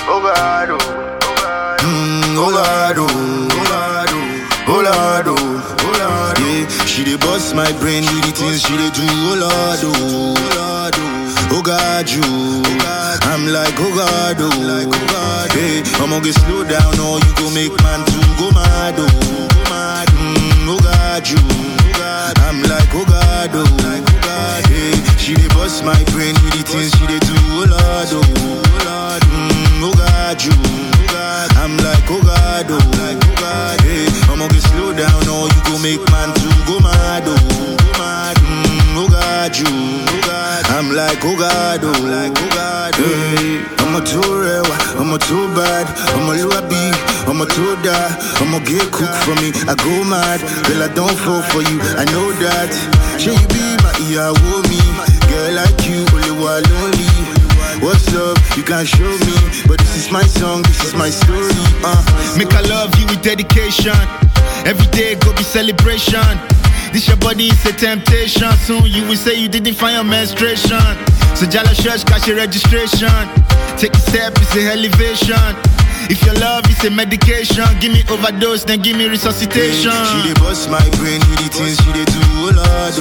oh God, oh God, oh Lord, yeah. She dey bust my brain with the things she dey do, oh Lord, oh God, you. I'm like, oh God, hey, I'ma get slow down, or you go make man to go mad, oh God, you. I'm like, oh God, hey, she dey bust my brain with the things she dey do, oh Lord, oh God, you. I'm like, oh God, hey, I'ma get slow down, or you go make man to go mad, oh God, you. I'm like, oh God, hey, I'm a too real, I'm a too bad, I'm a luabi, I'm a too die, I'm a get cook for me, I go mad, girl I don't fall for you, I know that. Should you be my ear, me, girl like you, only one lonely. What's up? You can't show me, but this is my song, this is my story. Make I love you with dedication. Every day go be celebration. This your body is a temptation. Soon you will say you didn't find your menstruation. So Jala Church cash your registration. Take a step, it's a elevation. If your love is a medication, give me overdose, then give me resuscitation. She dey bust my brain with the things she dey do, oh Lord,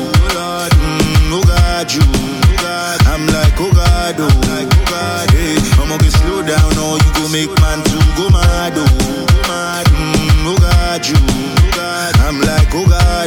oh God, you. I'm like, oh God, hey, I'ma get slow down, or you go make man to go mad, oh God, you. I'm like, oh God,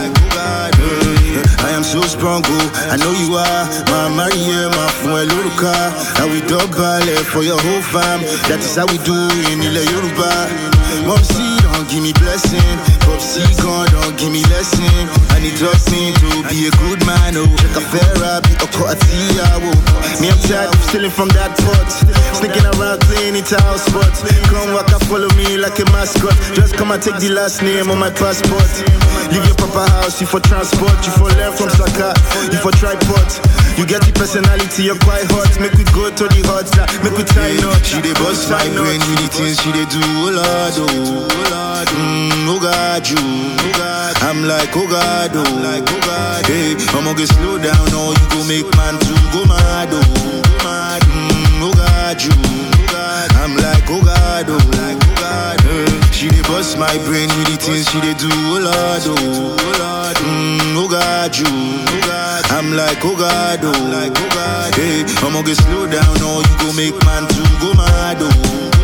hey, I am so strong, oh, I know you are. My Maria, my Fueluka, how we dog ballet for your whole fam. That is how we do in Ile Yoruba. Mopsy, don't give me blessing. Popsy, God, don't give me lesson. And it trusts me to be a good man, oh. Check a fair up, a coatia, oh. Me, I'm tired of stealing from that pot. Sneaking around playing it house spots. Come walk and follow me like a mascot. Just come and take the last name on my passport. Leave your papa house, you for transport. You for learn from Saka, you for tripod. You get the personality, you're quite hot. Make we go to the hot side, make we try not. She dey bust my brain with the things she dey do, oh Lord, oh God, you. I'm like, oh God, hey, I'ma get slow down, or you go make man to go mad, oh God, you. I'm like, oh God, hey, she dey bust my brain with the things she dey do, oh Lord, oh God, you. I'm like, oh God, hey, I'ma get slow down, or you go make man to go mad,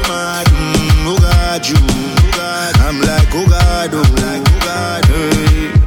oh God, you. I'm like, oh God, hey.